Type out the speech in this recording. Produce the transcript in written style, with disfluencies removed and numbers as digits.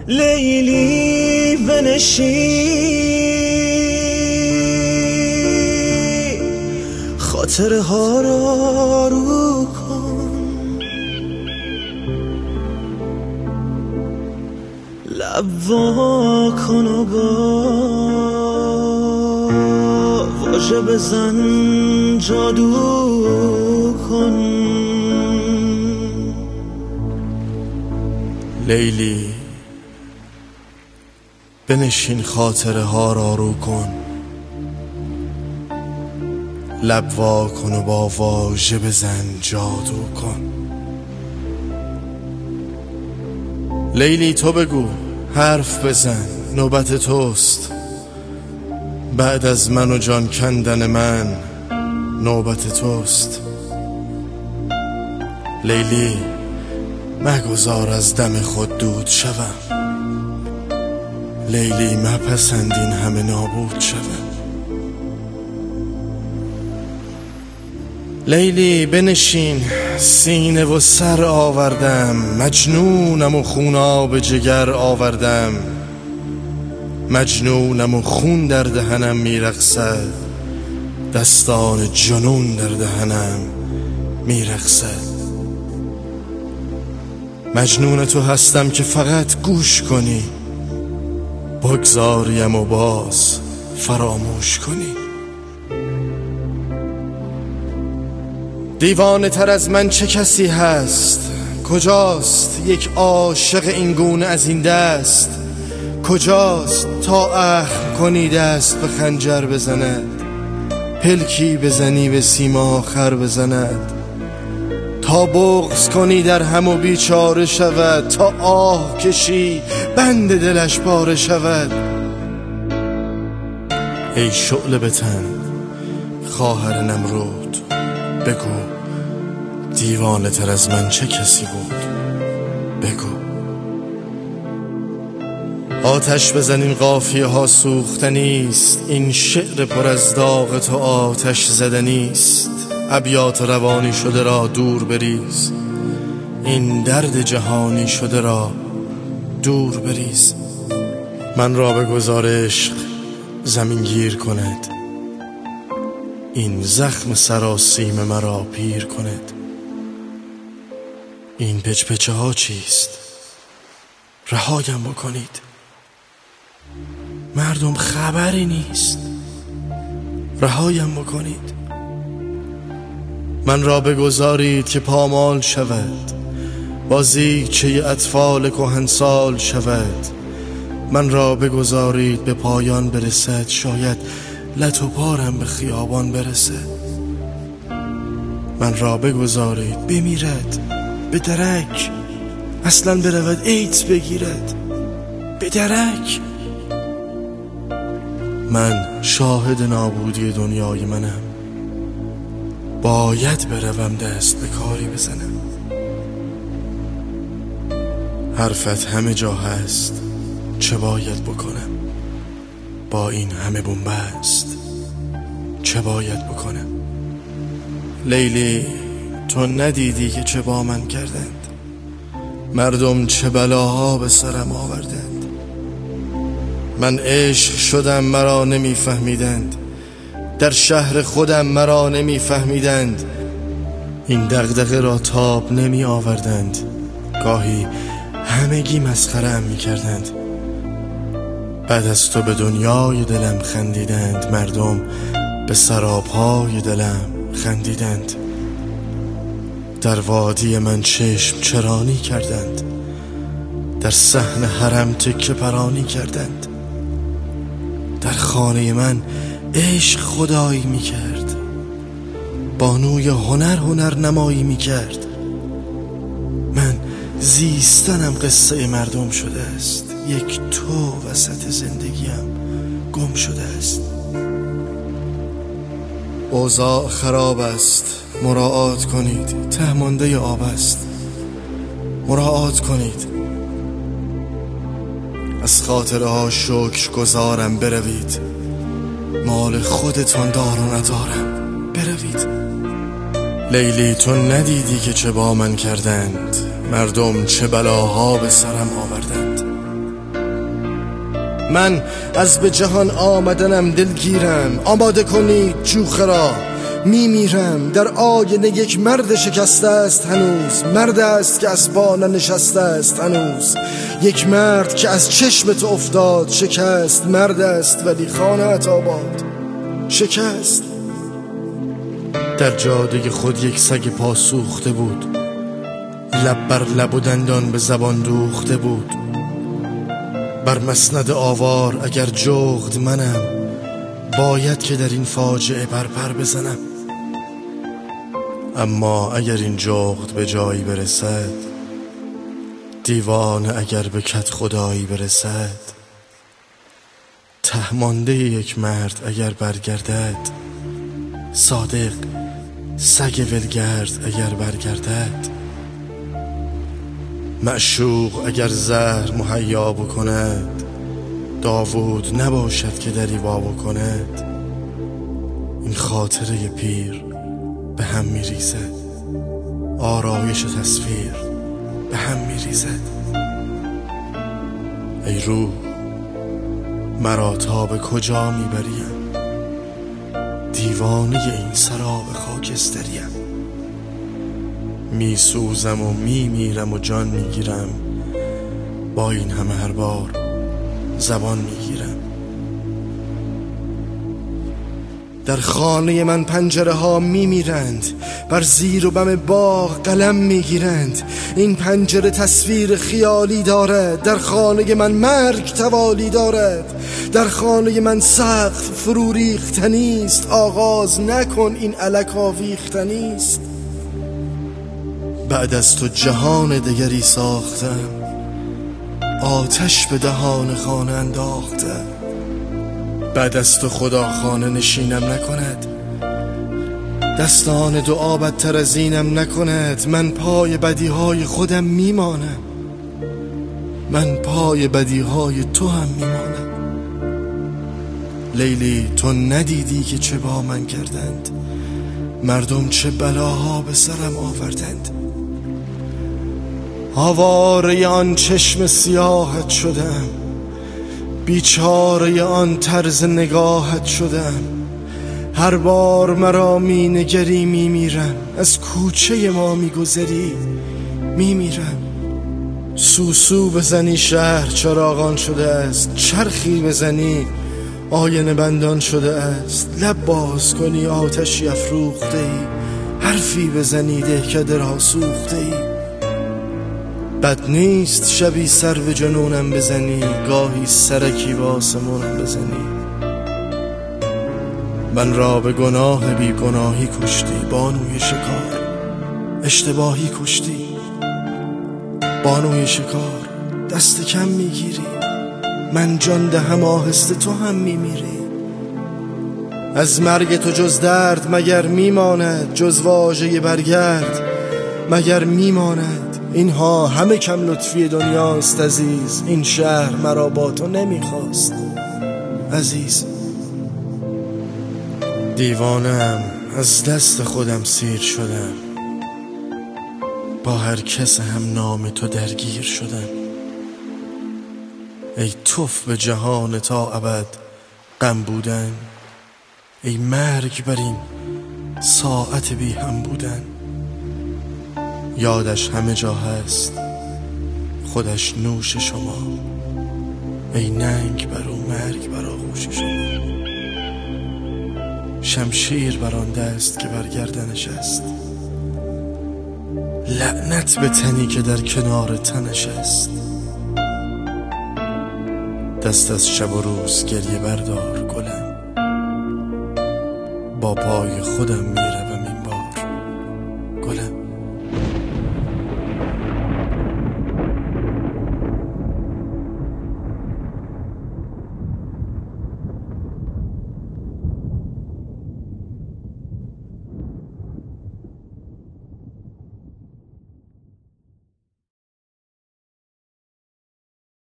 لیلی بنشین خاطره ها را رو کن، لب وا کن و با واژه بزن جادو کن. لیلی بنشین خاطره ها را رو کن، لب وا کن و با واژه بزن جادو کن. لیلی تو بگو، حرف بزن، نوبت توست. بعد از من و جان کندن من نوبت توست. لیلی مگذار از دم خود دود شوم، لیلی مپسند این همه نابود شوم. لیلی بنشین، سینه و سر آوردم، مجنونم و خوناب جگر آوردم، مجنونم و خون در دهنم میرقصد، دستان جنون در دهنم میرقصد. مجنون تو هستم که فقط گوش کنی، بگذاریم و باز فراموش کنی. دیوانه تر از من چه کسی هست؟ کجاست یک عاشق این گونه از این دست؟ کجاست تا اخم کنی دست به خنجر بزند، پلکی بزنی به سیما خر بزند، تا بغض کنی در هم و بیچاره شود، تا آه کشی بند دلش پاره شود. ای شعله به تن خواهر نمرود، بگو دیوانه تر از من چه کسی بود؟ بگو. آتش بزن، این قافیه ها سوختنیست، این شعر پر از داغ تو آتش زدنیست. ابیات روانی شده را دور بریز، این درد جهانی شده را دور بریز. من را بگذار عشق زمین گیر کند، این زخم سراسیم مرا پیر کند. این پچپچه ها چیست؟ رهایم بکنید، مردم خبری نیست. رهایم بکنید. من را بگذارید که پامال شود، بازیچه اطفال کهنسال شود. من را بگذارید به پایان برسد، شاید لت و پارم به خیابان برسد. من را بگذارید بمیرد به درک، اصلا برود ایدز بگیرد به درک. من شاهد نابودی دنیای منم، باید بروم دست به کاری بزنم. حرفت همه جا هست، چه باید بکنم؟ با این همه بنبست چه باید بکنم؟ لیلی تو ندیدی که چه با من کردند؟ مردم چه بلاها به سرم آوردند. من عشق شدم مرا نمیفهمیدند، در شهر خودم مرا نمیفهمیدند. این دغدغه را تاب نمی آوردند، گاهی همگی مسخره‌ام میکردند. بعد از تو به دنیای دلم خندیدند، مردم به سراپای دلم خندیدند. در وادی من چشم چرانی کردند، در صحن حرم تکه پرانی کردند. در خانه من عشق خدایی میکرد، بانوی هنر نمایی میکرد. من زیستنم قصه مردم شده است، یک تو وسط زندگیم گم شده است. اوضاع خراب است، مراعات کنید، ته مانده آب است، مراعات کنید. از خاطره ها شکر گزارم، بروید. مال خودتان دار و ندارم، بروید. لیلی تو ندیدی که چه با من کردند؟ مردم چه بلاها به سرم آوردند. من از به جهان آمدنم دلگیرم، آماده کنید جوخه را میمیرم. در آینه یک مرد شکسته است هنوز، مرد است که از پا ننشسته است هنوز. یک مرد که از چشم تو افتاد شکست، مرد است ولی خانه‌ات آباد شکست. در جاده خود یک سگ پا سوخته بود، لب بر لب و دندان به زبان دوخته بود. بر مسند آوار اگر جغد منم، باید که در این فاجعه پر بزنم. اما اگر این جغد به جایی برسد، دیوانه اگر به کت خدایی برسد، تهمانده یک مرد اگر برگردد، صادق سگ ولگرد اگر برگردد، معشوق اگر زهر مهیا بکند، داوود نباشد که دری وا بکند. این خاطره پیر به هم میریزد، آرایش تصویر به هم میریزد. ای روح مرا تا به کجا میبریم، دیوانه این سراب خاکستریم. میسوزم و میمیرم و جان میگیرم، با این همه هر بار زبان میگیرم. در خانه من پنجره ها میمیرند، بر زیر و بم باغ قلم میگیرند. این پنجره تصویر خیالی دارد، در خانه من مرگ توالی دارد. در خانه من سقف فرو ریختنی است، آغاز نکن این الک آویختنی است. بعد از تو جهان دگری ساختم، آتش به دهان خانه انداختم. بعد از تو خدا خانه نشینم نکند، دستان دعا بدتر از اینم نکند. من پای بدیهای خودم میمانم، من پای بدیهای تو هم میمانم. لیلی تو ندیدی که چه با من کردند، مردم چه بلاها به سرم آوردند. آواره آن چشم سیاهت شدم، بیچاره آن طرز نگاهت شدم. هر بار مرا می نگری می میرم، از کوچه ما می گذری می میرم. سوسو بزنی شهر چراغان شده است، چرخی بزنی آینه بندان شده است. لب باز کنی آتشی افروخته ای، حرفی بزنی دهکده را سوخته ای. بد نیست شبی سر به جنونم بزنی، گاهی سرکی به آسمونم بزنی. من را به گناه بی گناهی کشتی، بانوی شکار اشتباهی کشتی. بانوی شکار دست کم میگیری، من جان دهم آهسته تو هم میمیری. از مرگ تو جز درد مگر میماند، جز واژه برگرد مگر میماند. اینها همه کم لطفی دنیاست عزیز، این شهر مرا با تو نمیخواست عزیز. دیوانم از دست خودم سیر شدم، با هر کس هم نام تو درگیر شدم. ای توف به جهان تا ابد غم بودن، ای مرگ بر این ساعت بی هم بودن. یادش همه جا هست خودش نوش شما، ای ننگ بر او مرگ بر آغوش شما. شمشیر بر آن دست که بر گردنش است، لعنت به تنی که در کنار تنش است. دست از شب و روز گریه بردار گلم، با پای خودم میرم